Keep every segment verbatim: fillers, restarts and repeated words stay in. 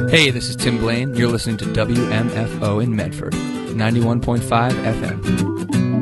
Hey, this is Tim Blaine. You're listening to W M F O in Medford, ninety-one point five F M.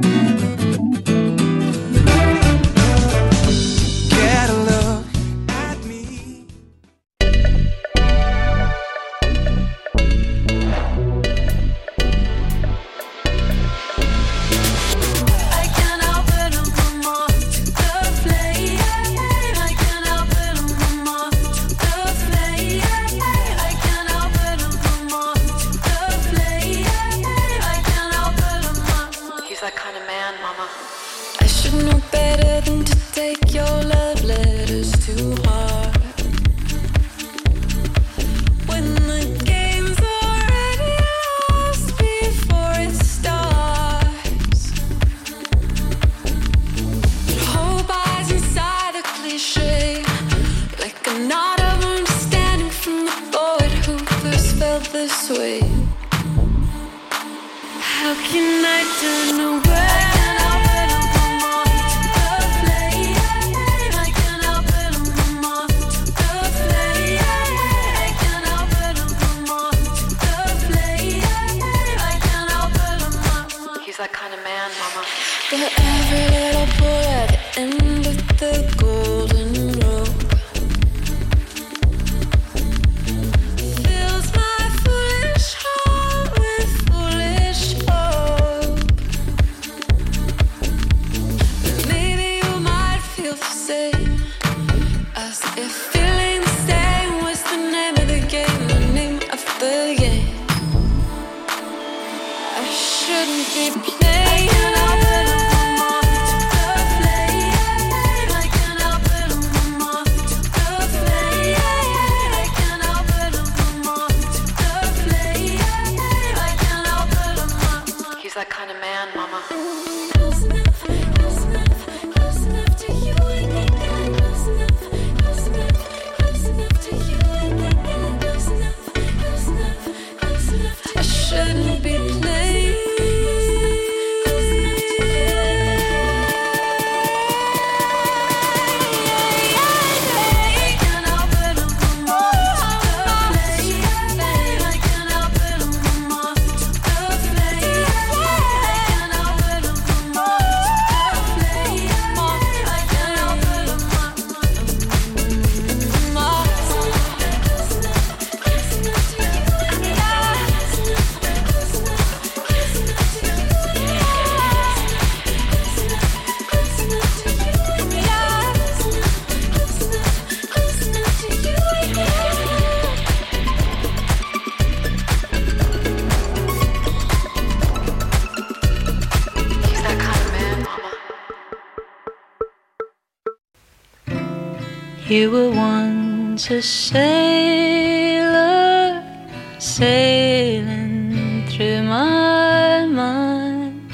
You were once a sailor sailing through my mind.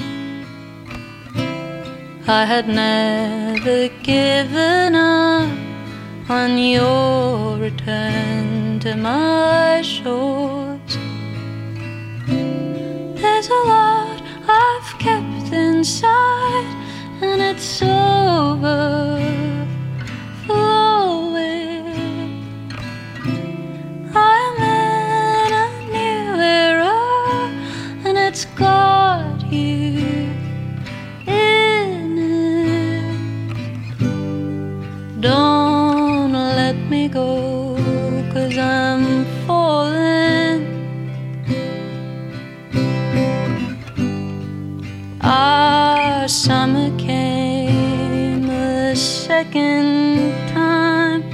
I had never given up on your return to my shores. There's a lot I've kept inside, and it's over. It's got you in it. Don't let me go, 'cause I'm falling. Our summer came a second time.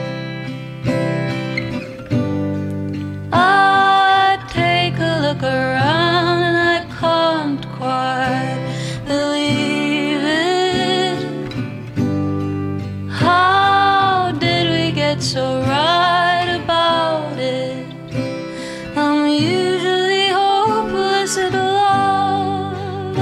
I take a look around, quite believe it. How did we get so right about it? I'm usually hopeless at love.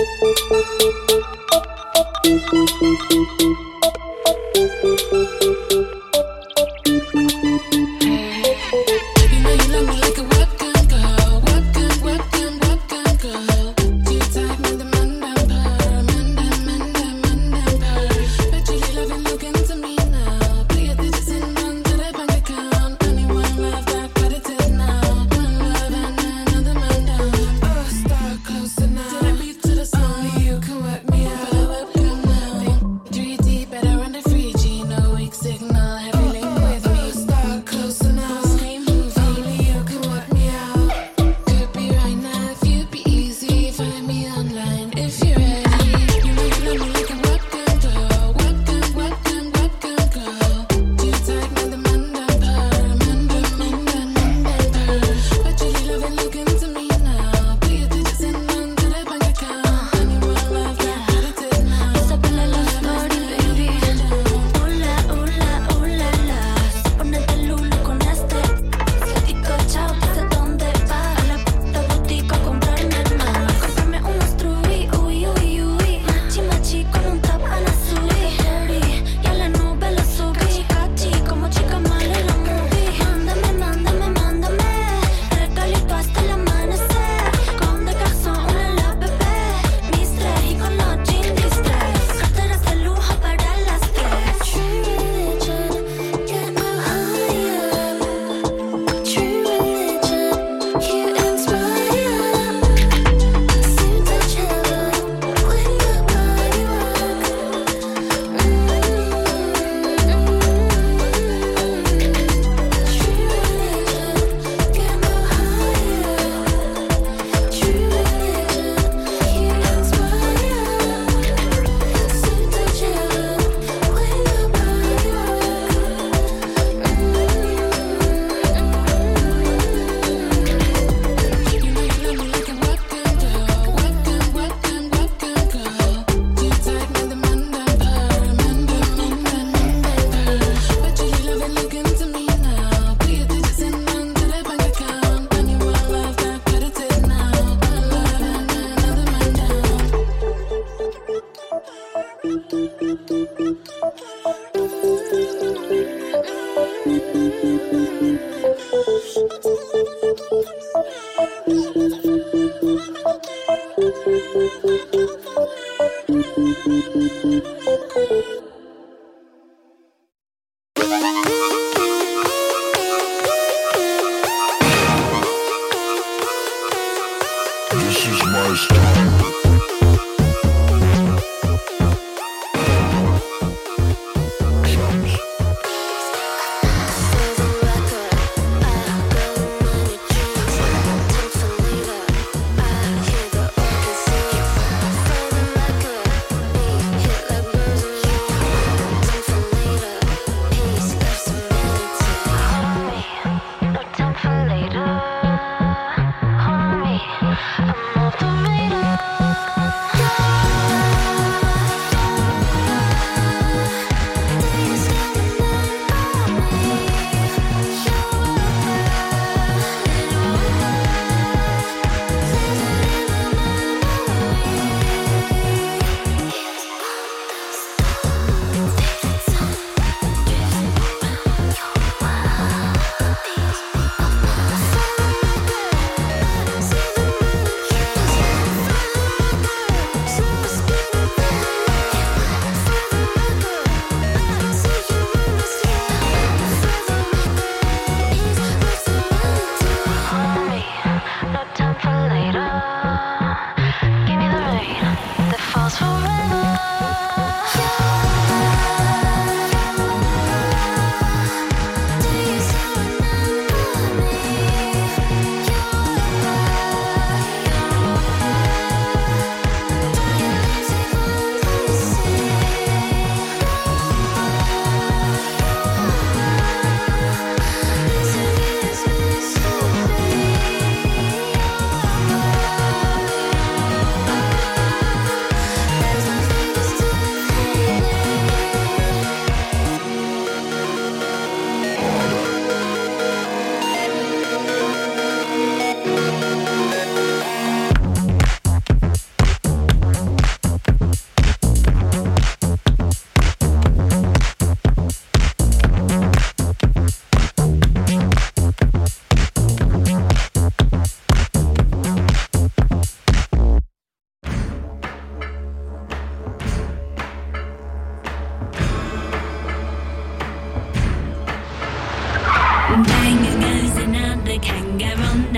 Hold me, I'm off the radar.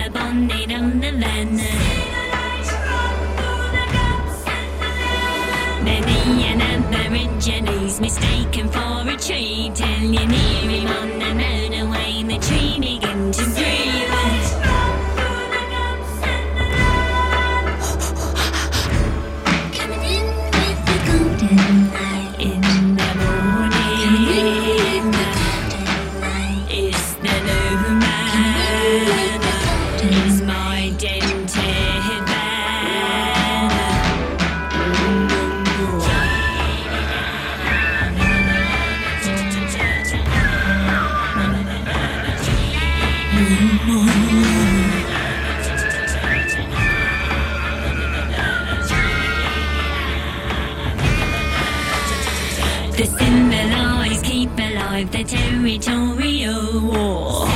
the bonnet on the van. Many an Aborigines mistaken for a tree, till you near him on the motorway, the tree begin to breathe. Coming in with the golden light in the morning. Coming in with the golden light. It's the new man. It's my dented van. The symbolise keep alive the territorial war.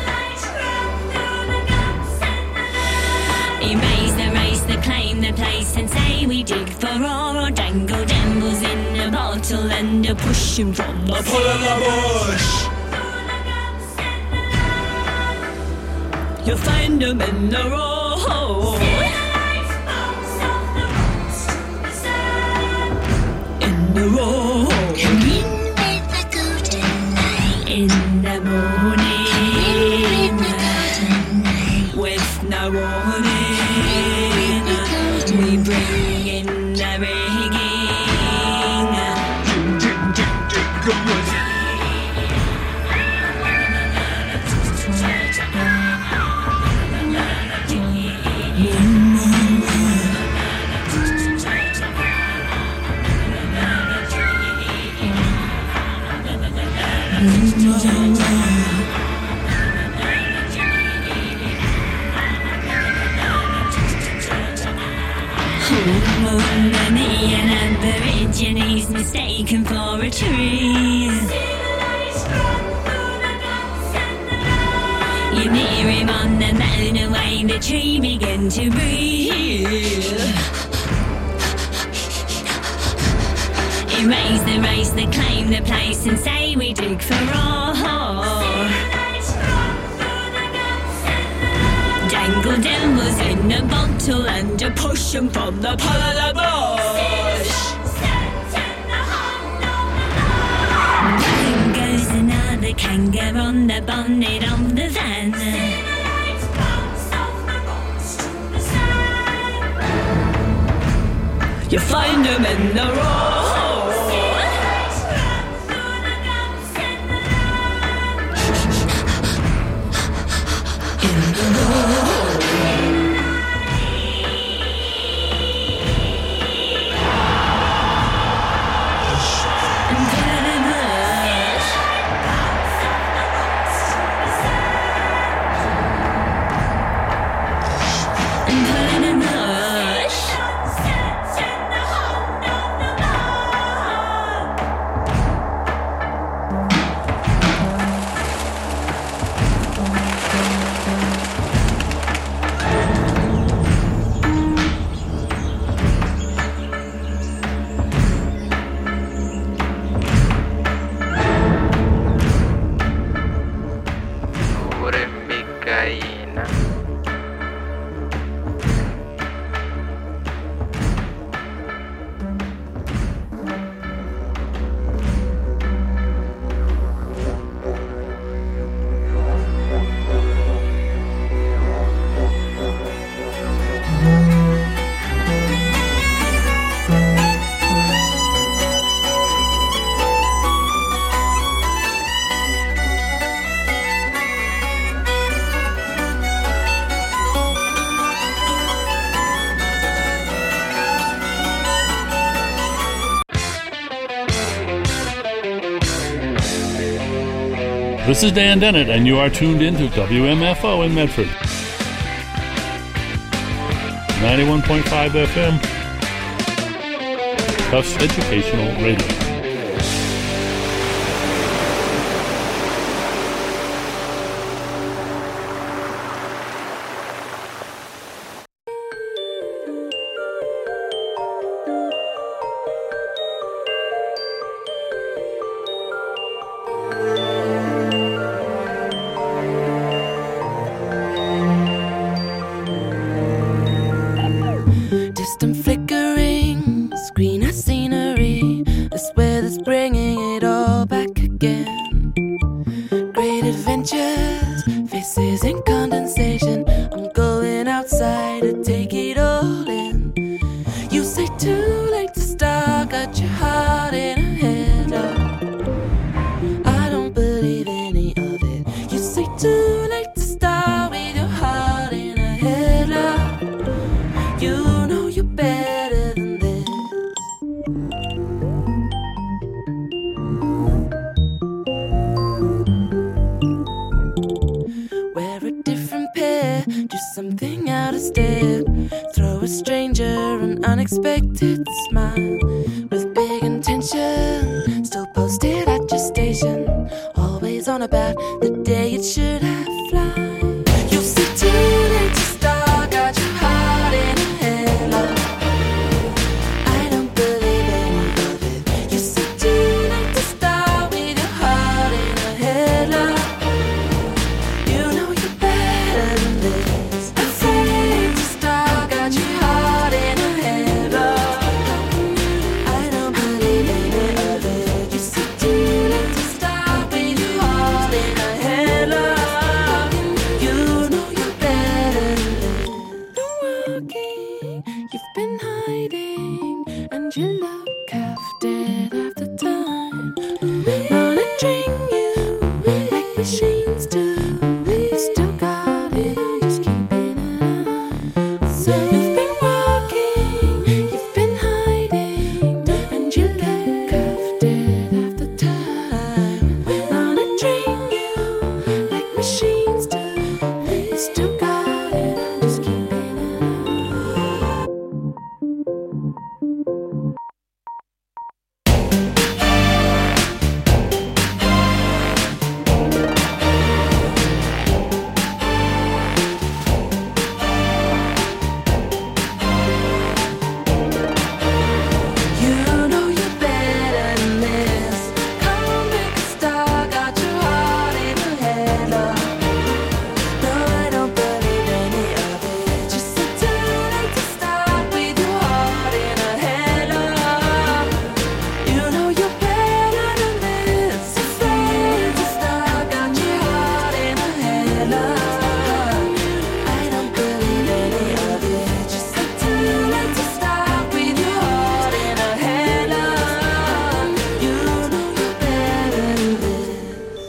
Erase the race, the claim the place, and say we dig for ore, or dangle dambles in a bottle and a push 'em from the pull of the bush. You'll find 'em in the road. In the road. Come in with the golden light. In the morning. Come in with the golden light. With no warning. We bring in the rigging. Many an Aborigines mistaken for a tree. You near him on the motorway, the tree begin to breathe. Erase the race, the claim the place, and say we dig for ore. Dangle devils in a bottle and a push 'em from the pull of the bush. Bang goes another kangaroo on the bonnet of the van. You find 'em in the road. In the road. This is Dan Dennett, and you are tuned in to W M F O in Medford. ninety-one point five F M, Tufts Educational Radio. just something out of step. Throw a stranger an unexpected smile with big intention. Still posted at your station, always on about the day it should have fly. You'll see too late to start, got your heart in a headlock. I don't believe any of it. You see too late to start with your heart in a headlock. You know you're better than this. Afraid to start, got your heart in a headlock. I don't believe any of it. You see too late to start with your heart in a headlock. You know you're better than this. Been walking, you've been hiding, and you look half dead half the time. Monitoring you like machines do. You still got it, I'm just keeping an eye. So you've been walking, you've been hiding, and you look half dead half the time. Monitoring you like machines do. You still got it, I'm just keeping an eye. You know you're better than this. Come on, make a star, got your heart in a headlock. No, I don't believe any of it. Just sit too late to start with your heart in a headlock. You know you're better than this. Afraid to start, got your heart in a headlock. I don't believe any of it. Just sit too late to start with your heart in a headlock. You know you're better than this.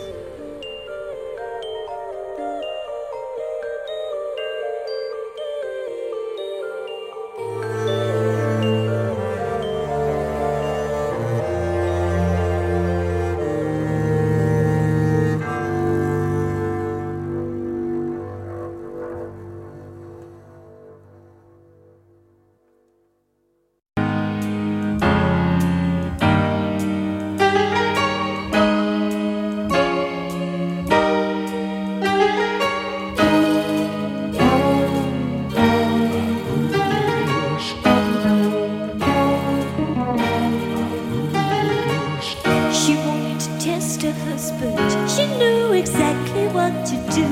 She wanted to test her husband. She knew exactly what to do.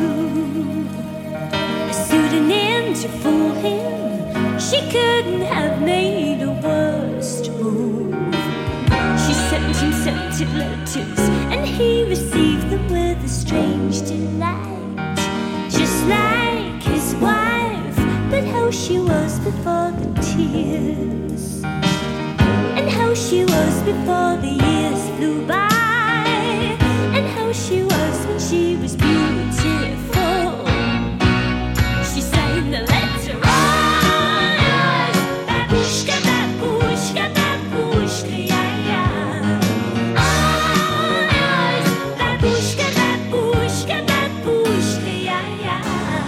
A pseudonym to fool him. She couldn't have made a worse move. She sent him scented letters, and he received them with a strange delight. Just like his wife, but how she was before the tears. And how she was before the years flew by. And how she was when she was beautiful. She signed the letter. Oh, yes. Babushka, babushka, babushka, yeah, yeah. Oh, yes. Babushka, babushka, babushka, yeah, yeah.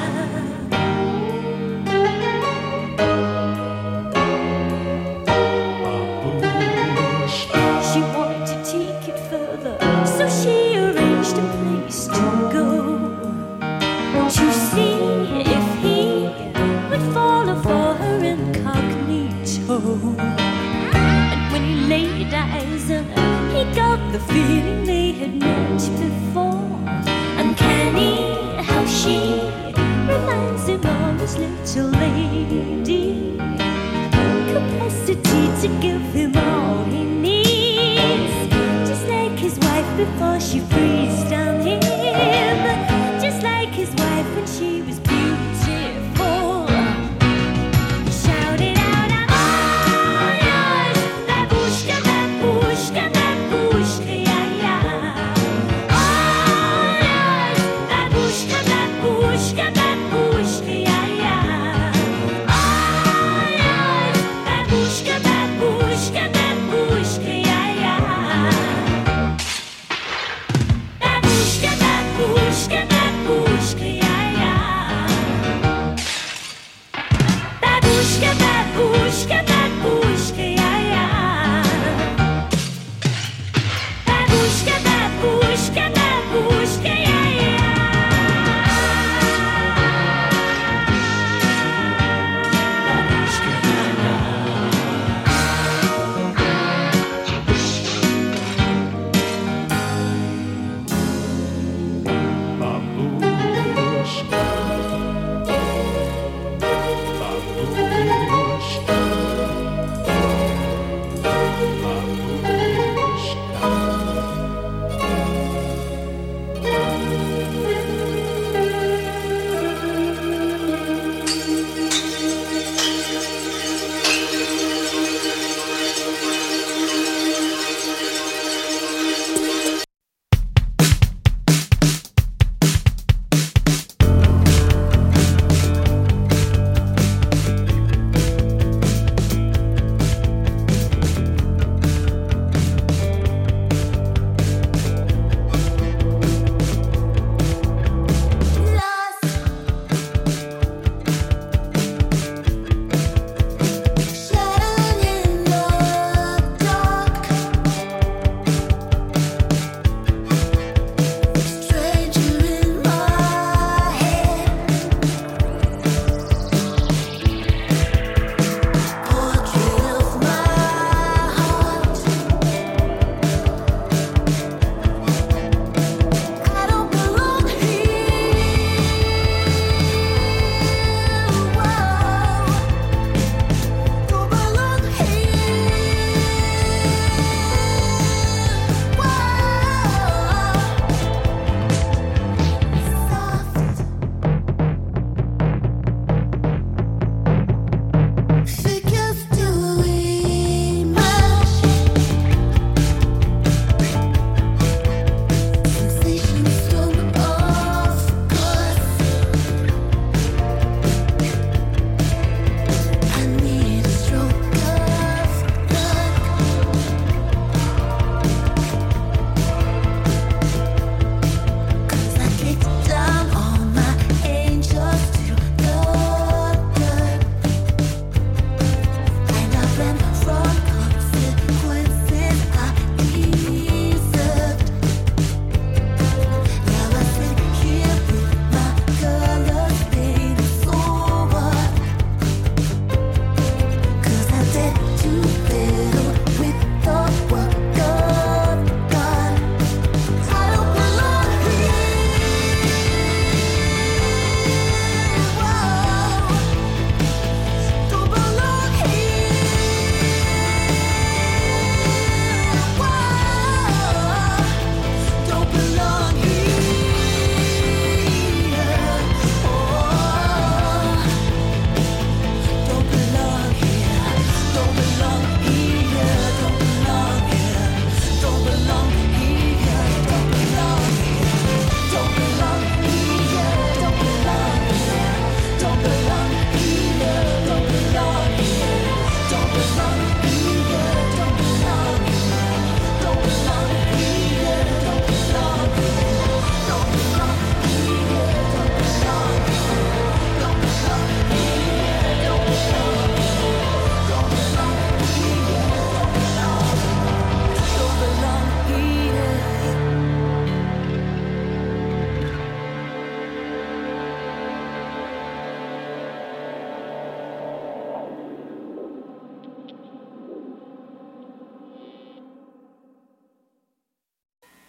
She wanted to take it further, so she arranged a place to go to see if he would follow for her incognito. And when he laid eyes on her, he got the feeling they had met before. Uncanny how she reminds him of his little lady. Capacity to give him all he needs. Just like his wife before she freezed down him. Just like his wife when she was beautiful. He shouted out, I'm all yours. Babushka, babushka, babushka, yeah, yeah. All yours. Babushka, babushka, babushka, yeah, yeah.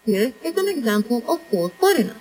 Here is an example of four foreigner.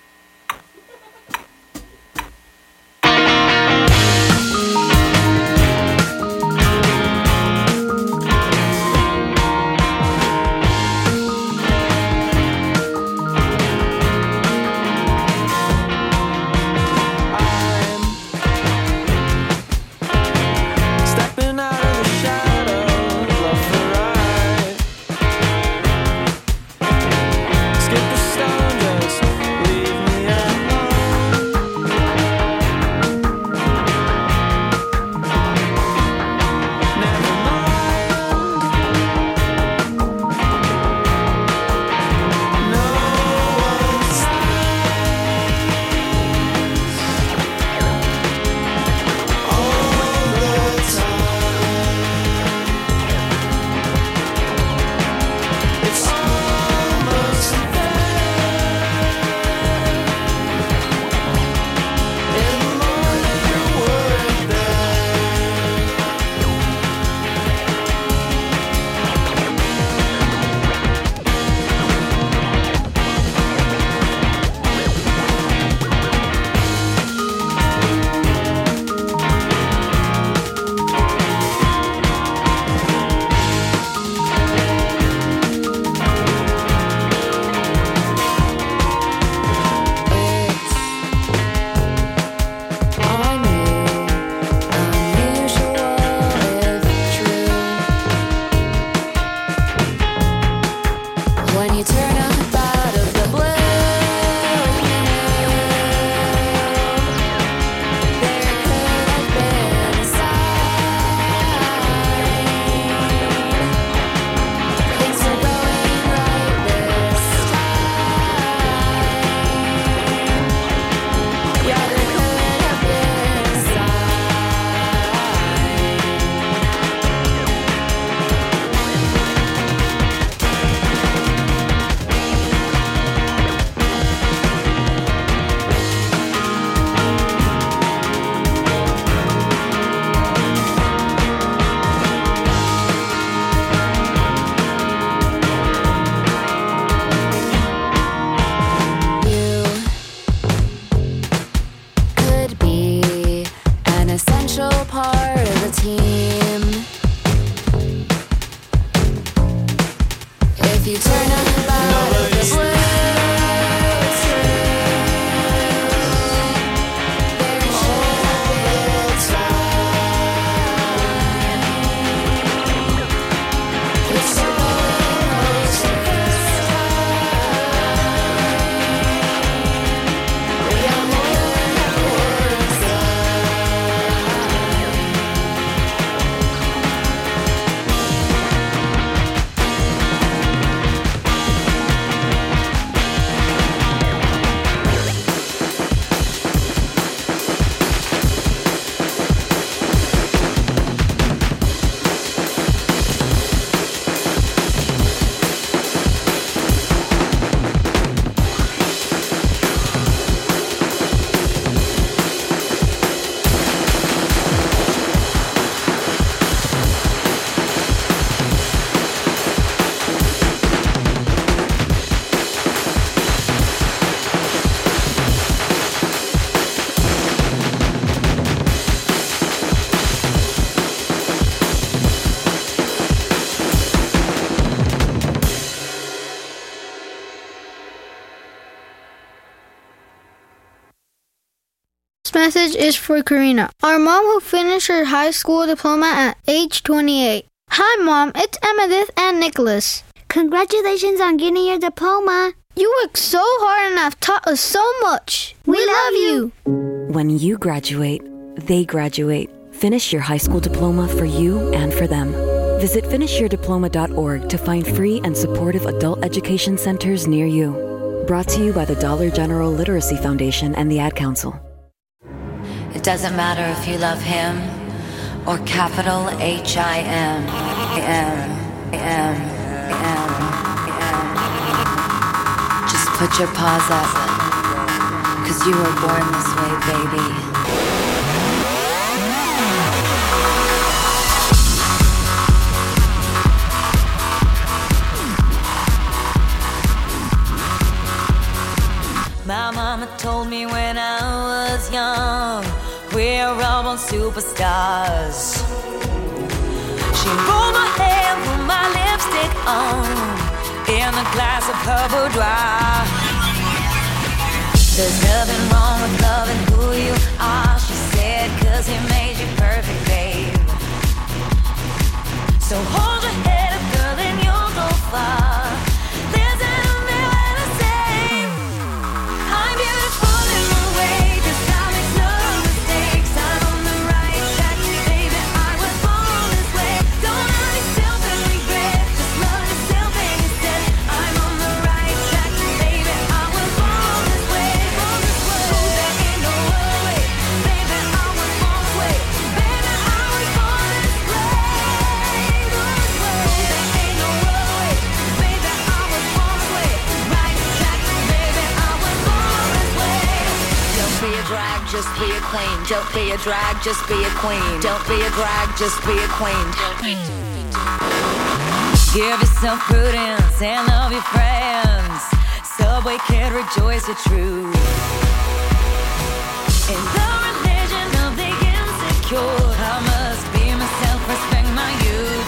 This message is for Karina, our mom who finished her high school diploma at age twenty-eight. Hi, Mom. It's Emmettith and Nicholas. Congratulations on getting your diploma. You worked so hard and have taught us so much. We, we love you. When you graduate, they graduate. Finish your high school diploma for you and for them. Visit finish your diploma dot org to find free and supportive adult education centers near you. Brought to you by the Dollar General Literacy Foundation and the Ad Council. It doesn't matter if you love him or capital H I M. M. M. M. M. Just put your paws up, 'cause you were born this way, baby. terrible superstars. She rolled my hair, put my lipstick on in a glass of her boudoir. There's nothing wrong with loving who you are, she said, 'cause he made you perfect, babe. So hold your head up, girl, and you'll go far. Listen to me when I say I'm beautiful in my way, 'cause I make no mistakes. I'm on the right track, baby, I was born this way. Don't hurt yourself and regret, just love yourself instead. I'm on the right track, baby, I was born this way, born this way. Oh, there ain't no other way, baby, I was born this way. Baby, I was born this way, born this way. Oh, there ain't no other way, baby, I was born this way. Right track, baby, I was born this way. Don't be a drag, just be a queen. Don't be a drag, just be a queen. Don't be a drag, just be a queen. Give yourself prudence and love your friends. Subway kid, rejoice your truth. In the religion of the insecure, I must be myself, respect my youth.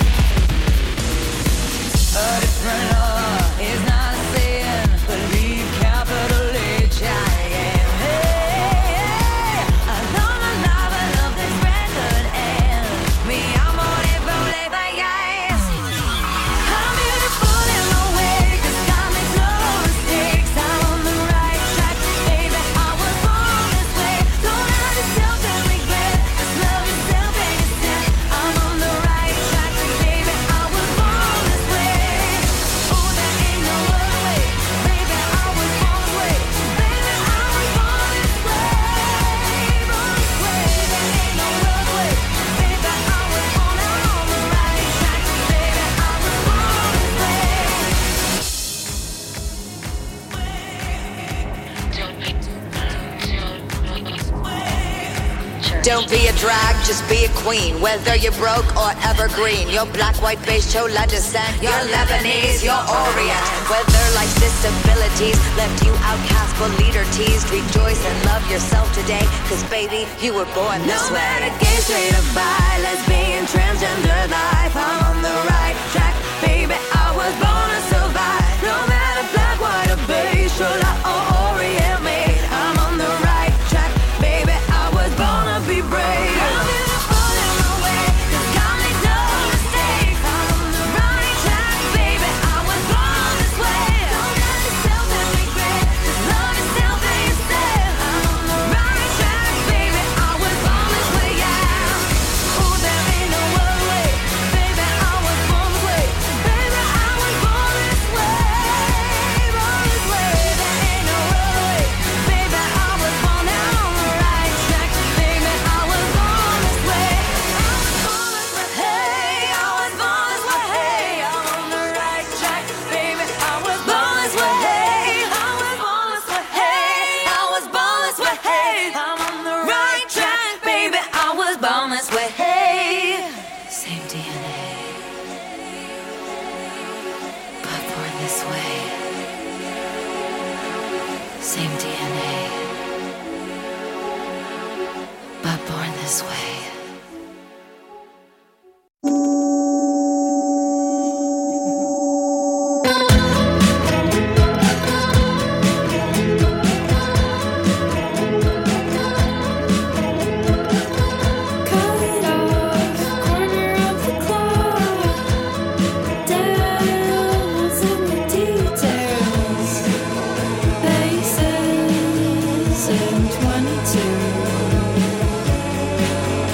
A different law is not a sin. Believe capital H I M. Hey, hey, I love my life, I love this record, and me, I'm on it, rolling my eyes. I'm beautiful in my way, 'cause I make no mistakes. I'm on the right track, baby, I was born this way. Don't hurt yourself and regret, just love yourself instead. I'm on the right track, baby, I was born this way. Oh, there ain't no other way, baby, I was born this way. Baby, I was born this way, born this way. There ain't no other way, baby, I was born on the right track, baby, I was born this way. Don't be a drag, just be a queen. Whether you're broke or evergreen, you're black, white, beige, chola descent, you're Lebanese, you're Orient. Whether life's disabilities left you outcast but leader teased, rejoice and love yourself today, 'cause baby, you were born this way. No matter gay, straight or bi, lesbian, transgender life, I'm on the right track, baby, I was born to survive. No matter black, white or beige, chola or Orient made, I'm on the right track, baby, I was born to be brave. I'm beautiful in my way, 'cause God makes no mistakes. I'm on the right track, baby, I was born this way. Don't hurt yourself and regret, just love yourself instead. I'm on the right track, baby, I was born this way, yeah. Oh, there ain't no other way, baby, I was born this way. Baby, I was born this way, born this way. There ain't no other way, baby, I was born on the right track, baby, I was born this way. I was born this way, hey, I was born this way, hey, I'm on the right track, baby, I was born this way, hey, I was born this way, hey, I was born this way, hey, I'm on the right track, baby, I was born this way, hey. Same D N A, but born this way. Same D N A, but born this way. Cut it off, corner of the clock. Devils in the details. Faces in twenty-two.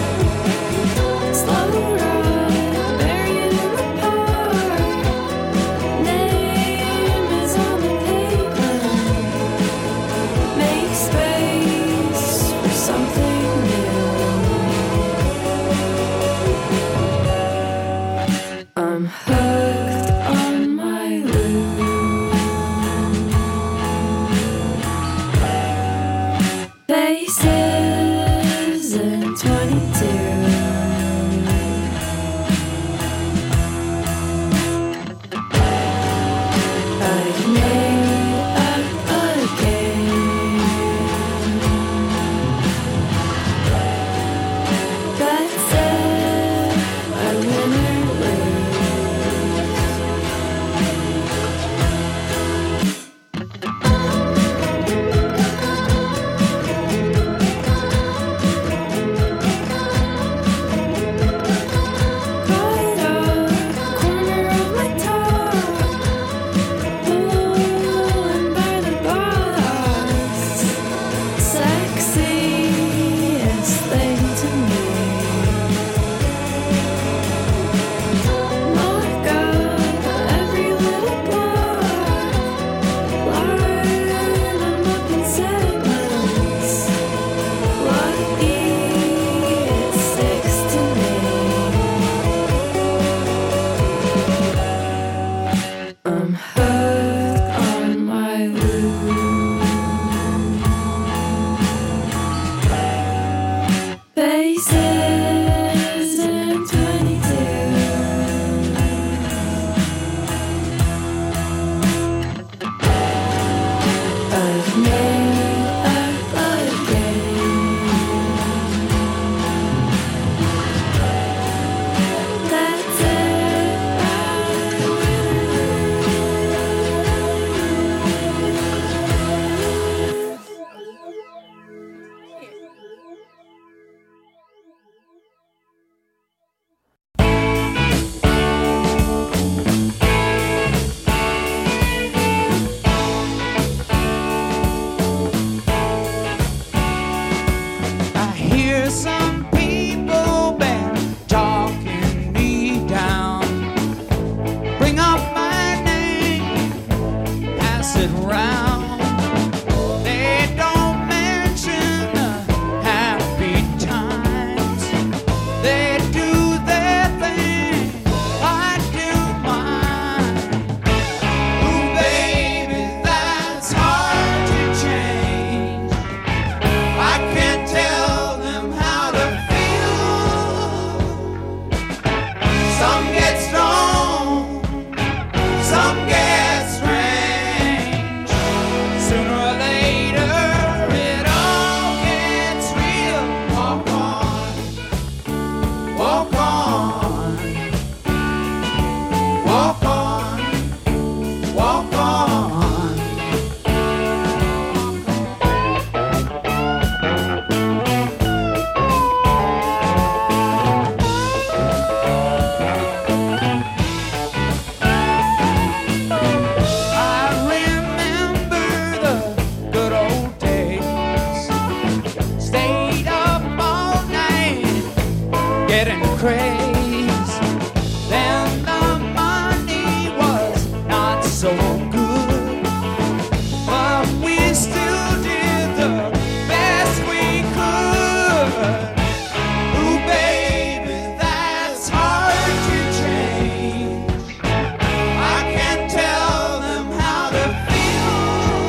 getting crazy. Then the money was not so good, but we still did the best we could. Ooh, baby, that's hard to change. I can't tell them how to feel.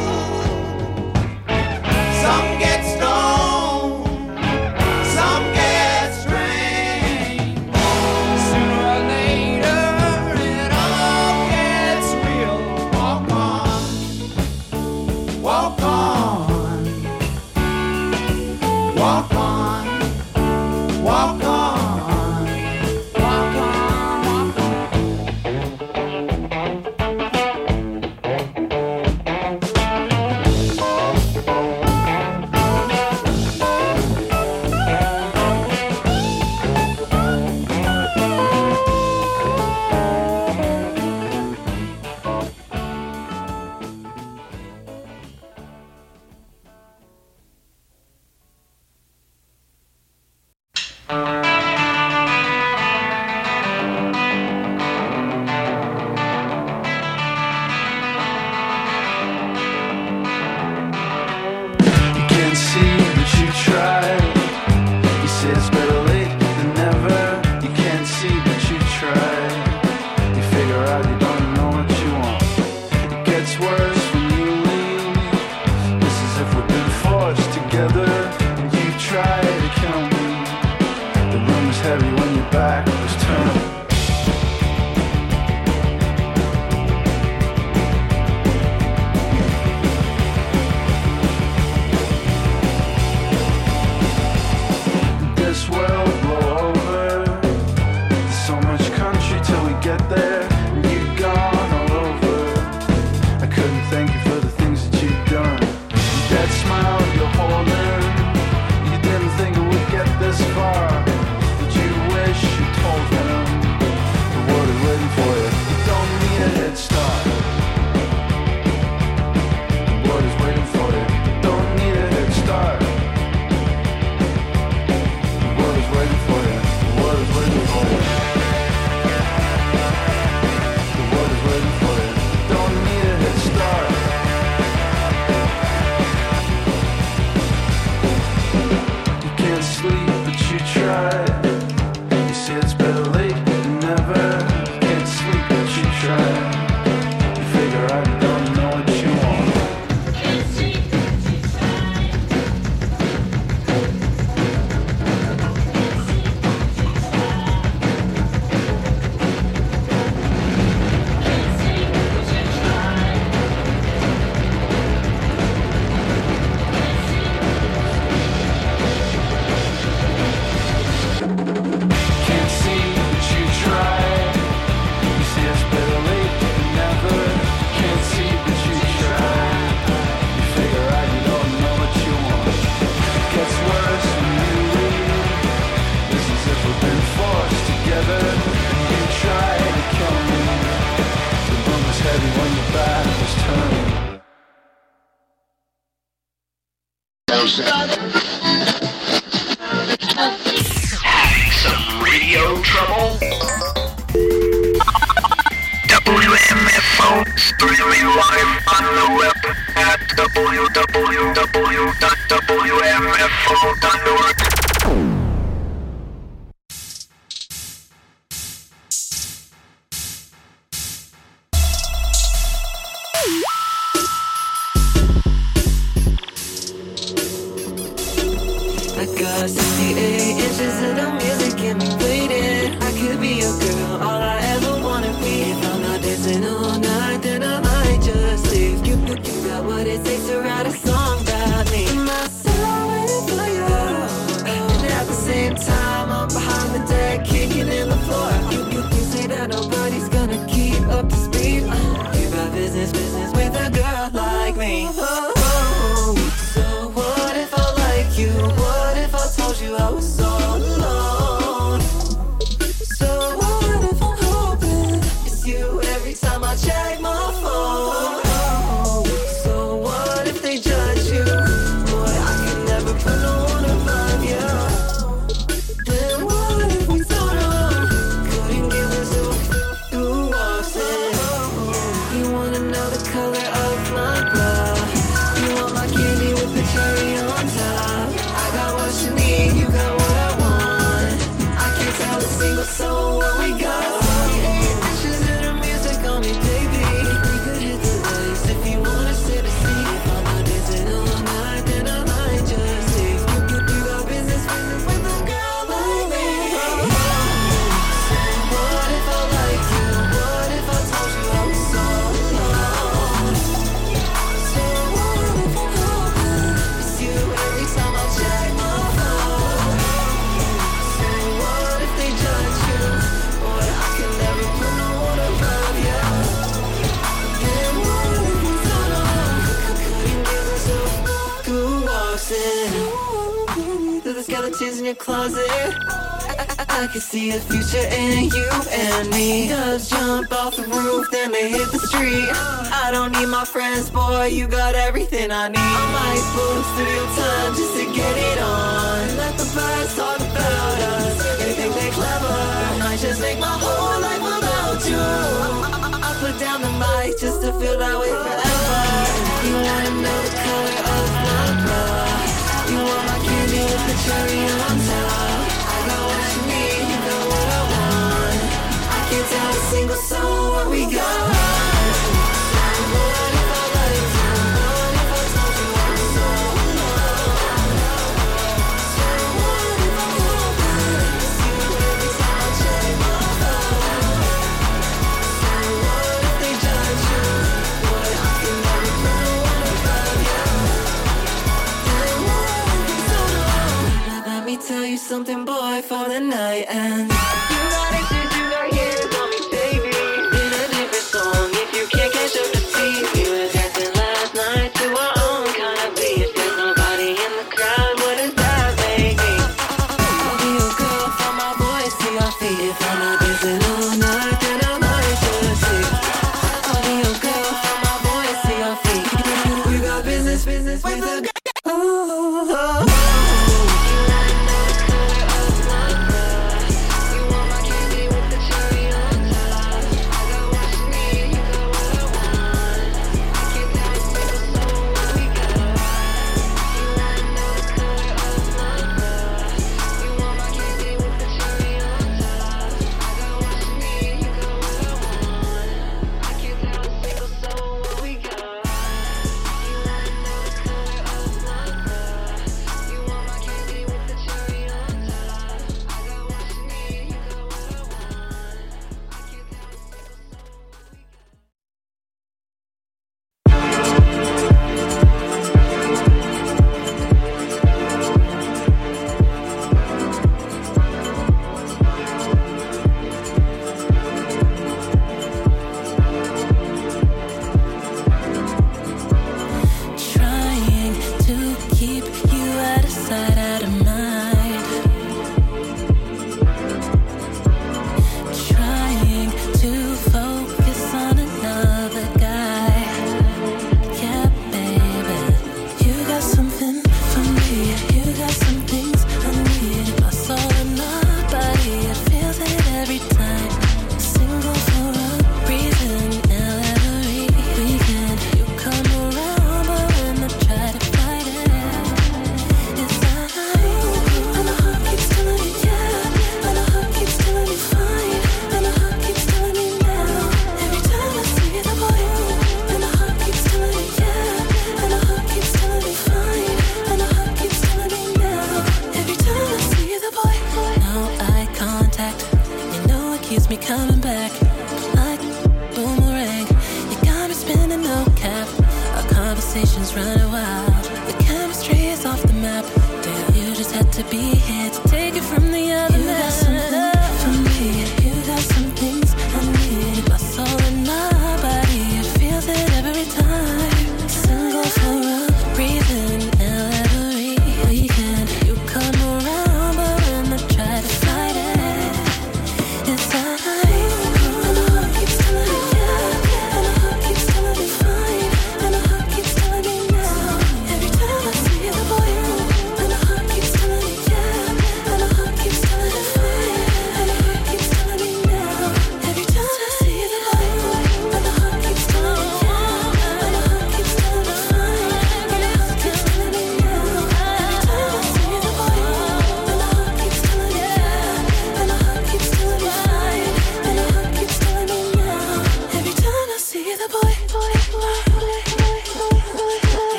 Some get stoned, some get strange. Sooner or later, it all gets real. Walk on, walk on, walk on, walk on, walk on, walk on. You can't see that you tried. You say it's better late than never. You can't see that you tried. You figure out you don't know what you want. It gets worse when you leave. This is if we've been forced together. And you try to kill me. The room is heavy when your back was turned. This world blow over. There's so much country till we get there. And you've gone all over. I couldn't thank you for the things that you've done. That smile you're holding. You didn't think it would get this far. But you wish you told them the world is waiting for you. You don't need a head start. The world is waiting for you. You don't need a head start. The world is waiting for you. The world is waiting for you. The world is waiting for you. Don't need a head start. You can't sleep, but you try. You say it's better late than never. Can't sleep, but you try. You figure out you don't know what you want. Can't see, but you try. You say it's better late than never. Can't see, but you try. You figure out you don't know what you want. It gets worse when you leave. This is if we've been forced together. You try to kill me. The room is heavy when your back was turned. Some radio trouble? W M F O streaming live on the web at w w w dot w m f o dot org. I got sixty-eight inches of the music and me waiting. I could be your girl, all I ever wanna be. If I'm not dancing all night, then I might just leave. You, you got what it takes to write a song about me. My soul waiting for you. soul, what we got. Ashes in the music on me, baby. We could hit the lights if you wanna sit a seat. If I'm not dancing all night, then I might just leave. You, you, you got business, business with a girl like me. What if I liked you? What if I told you I was so alone? So what if I hope it's you every time I check my phone? So what if they judge you? Boy, I can never put no one above you. And what if you don't know? Couldn't give myself who walks in through the skeletons in your closet. I can see a future in you and me. Doves jump off the roof, then they hit the street. I don't need my friends, boy, you got everything I need. I might book studio time just to get it on. Let the birds talk about us. They think they clever. I just make my whole life without you. I put down the mic just to feel that way forever. You wanna know the color of my blood. You want my candy with the cherry on top. I got what you need, you got what I want. I can't tell a single soul what we got. What if I liked you? What if I told you I was so alone? So what if I hope it's you every time I check my phone? So what if they judge you? Boy, I can never put no one above you. And what if you don't know? Let me tell you something, boy, for the night ends. You got it, you do got hands on me, baby. In a different song, if you can't catch up the beat. We were dancing last night to our own kind of beat. There's nobody in the crowd, what does that make me? I'll be your girl from my voice to your feet. If I'm not dancing all night, then I might just sleep. I'll be your girl from my voice to your feet. We got business, business with a girl. Ooh, oh, oh. Trying to keep you out of sight, out of mind. Trying to focus on another guy. Yeah, baby, you got something for me. You got some things I need. My soul and my body, it feels it every time. Single for a reason, now every weekend you come around, but when I try to fight it, it's like, and the heart keeps telling me yeah, and the heart keeps telling me fine, and the heart keeps telling me now. Every time I see the boy, and the heart keeps telling me yeah, and the heart keeps telling me fine, and the heart keeps telling me now. Every time I see the boy, no eye contact, you know it keeps me coming back like boomerang. You got me spinning, no cap. Our conversations running wild. The chemistry is off the map. Damn, you just had to be here to take it from the other man. You got something for me. You got some things I need. My soul and my body, it feels it every time. Single for a reason, now every weekend you come around, but when I try to fight it, it's like, and the heart keeps telling me yeah, and the heart keeps telling me fine, and the heart keeps telling me now. Every time I see the boy, and the heart keeps telling me yeah,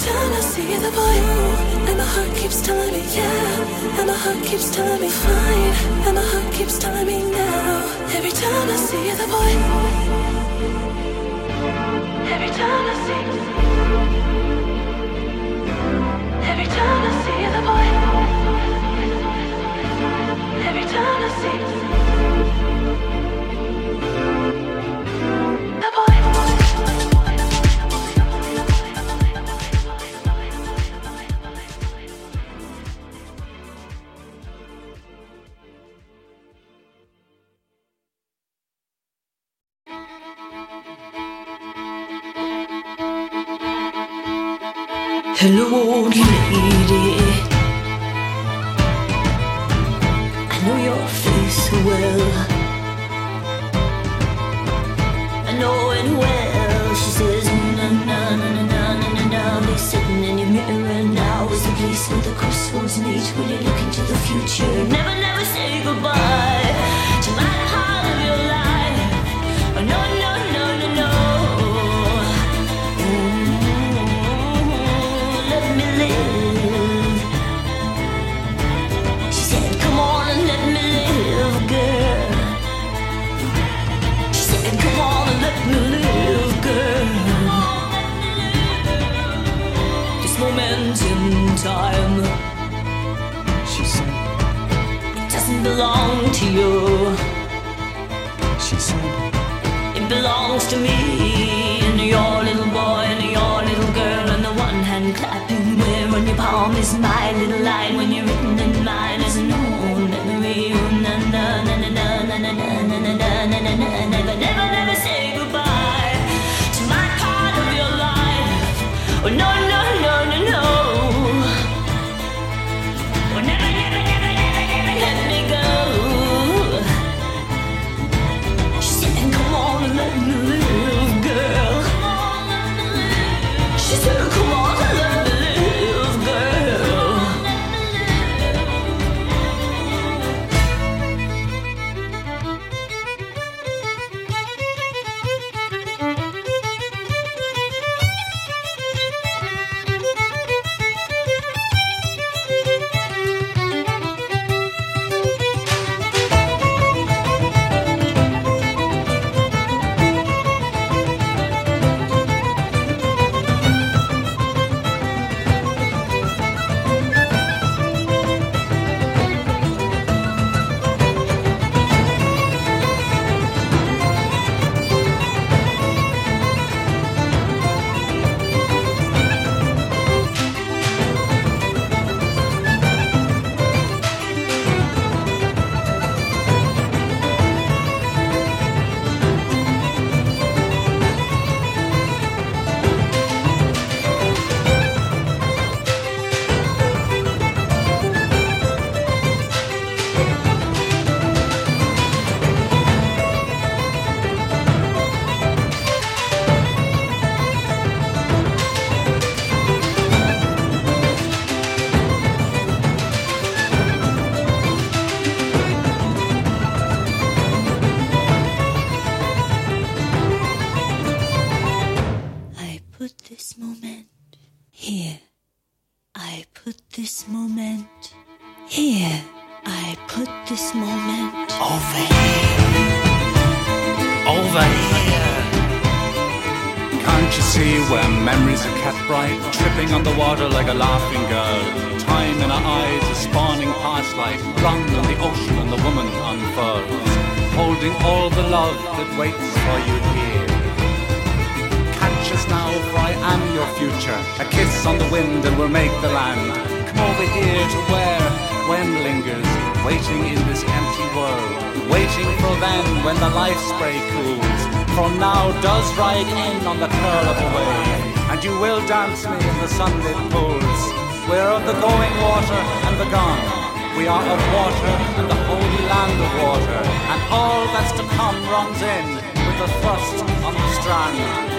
time I see the boy, and my heart keeps telling me yeah, and my heart keeps telling me fine, and my heart keeps telling me now. Every time I see the boy, every time I see, every time I see the boy, every time I see the boy. Hello, old lady. I know your face so well. I know it well. She says, na na na na na na na na. Be sitting in your mirror now is the place where the crossroads meet. When you look into the future, never, never say goodbye to my part of your life. Oh no, no, no, no, no. Live. She said, come on and let me live, girl. She said, come on and let me live, girl. This moment in time, she said, it doesn't belong to you. She said, it belongs to me and your little boy and your little girl, and the one hand clapping where on your palm is my little line. When you're written in mine as an old memory. Na na na na na na na na na na na na na. Never, never, never say goodbye to my part of your life. Oh no, no, no, no, no. Oh never, never, never, never, never let me go. She said, come on and let me live, girl. She said, come on and let me live, girl. This moment here. I put this moment over here. Over here. Can't you see where memories are kept bright, tripping on the water like a laughing girl? Time in our eyes is spawning past light, run on the ocean and the woman unfurls, holding all the love that waits for you here. Catch us now, for I am your future. A kiss on the wind and we'll make the land. Come over here to where when lingers, waiting in this empty world, waiting for then when the life spray cools. For now does ride in on the curl of a wave, and you will dance me in the sunlit pools. We're of the going water and the gone. We are of water and the holy land of water, and all that's to come runs in with the thrust on the strand.